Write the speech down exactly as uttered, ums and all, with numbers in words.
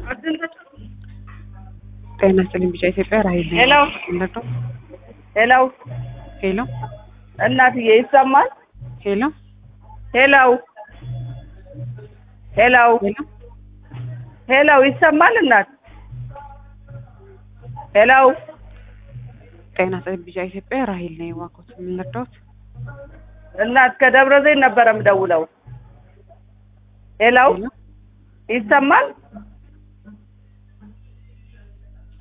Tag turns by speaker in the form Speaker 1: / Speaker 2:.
Speaker 1: ጤና ይስጥልኝ ቢጫ ኢትዮጵያ ራሄል ነኝ።
Speaker 2: ሄሎ ሄሎ
Speaker 1: ሄሎ
Speaker 2: እናትዬ ይሰማል?
Speaker 1: ሄሎ
Speaker 2: ሄሎ ሄሎ
Speaker 1: ሄሎ
Speaker 2: ሄሎ ይሰማል እናት? ሄሎ
Speaker 1: ጤና ይስጥልኝ ቢጫ ኢትዮጵያ ራሄል ነኝ። ዋቆት ምን ልርዳዎት?
Speaker 2: እናት ከደብረ ዘይት ነበር የምደውለው። ሄሎ ይሰማል?